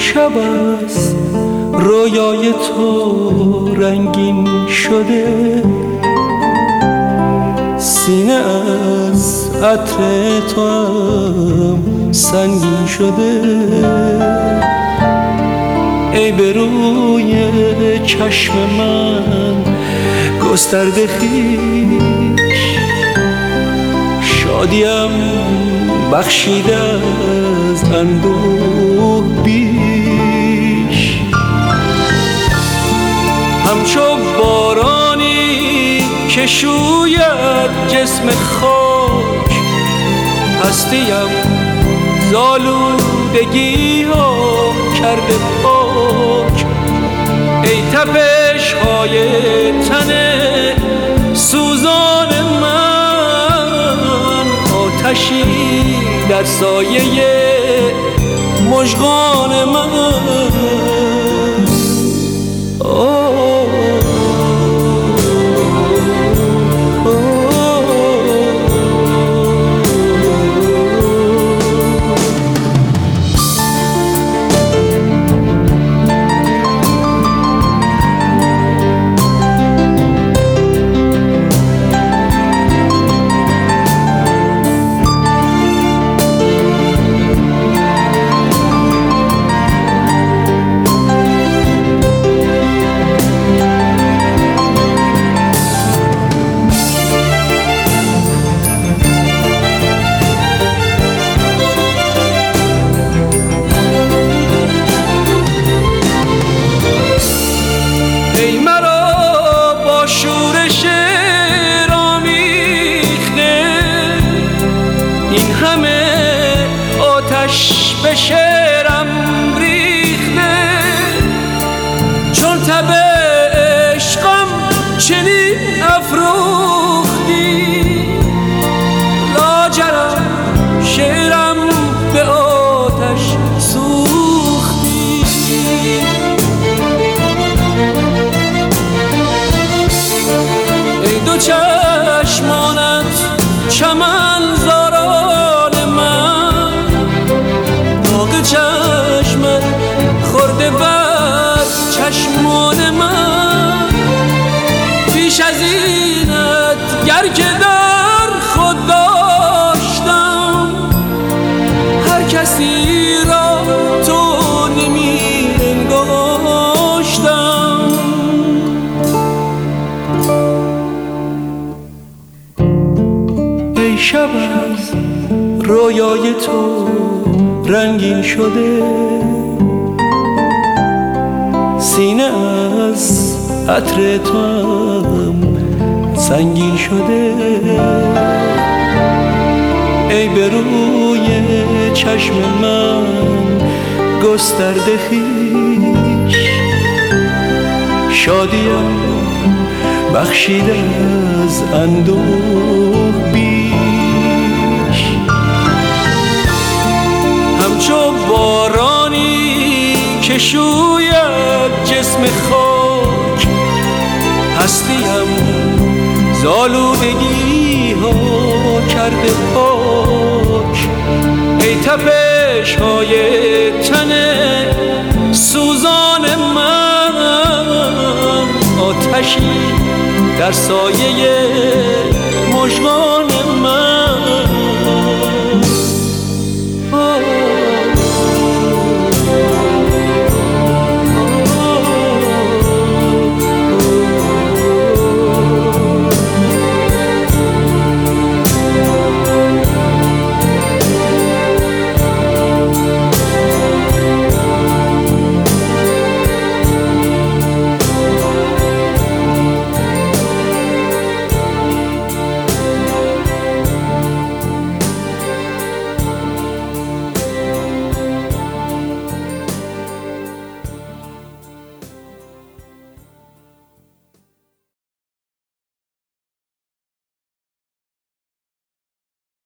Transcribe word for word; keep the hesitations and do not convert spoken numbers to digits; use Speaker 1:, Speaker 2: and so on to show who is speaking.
Speaker 1: شب از رویای تو رنگین شده، سینه از عطر تو هم سنگین شده. ای به روی چشم من گسترده خویش، شادیم بخشیده از اندوه بیش. همچو بارانی که شوید جسم خاک، هستیم زالودگی ها کرده پاک. ای تپش های تن سوزان من، آتشی در سایه مژگان من. ای مرا با شورش رامیخته، این همه آتش به شعرم ریخته. چون تب عشقم چنین افروختی، لاجرم شعرم به آتش سوختی. دو چشمانت چمن زاران من، داغ چشمت خورده بر چشمان من. پیش از اینت گر که در خود داشتم، هر کسی را تو نمی انگاشتم. ای شب از رویای تو رنگین شده، سینه از عطر تو هم سنگین شده. ای به روی چشم من گسترده خویش، شادیم بخشیده از اندوه بیش. همچو بارانی که شوید جسم خاک، هستیم زالودگی ها کرده پاک. ای تپش های تن سوزان من، آتشی در سایه مژگان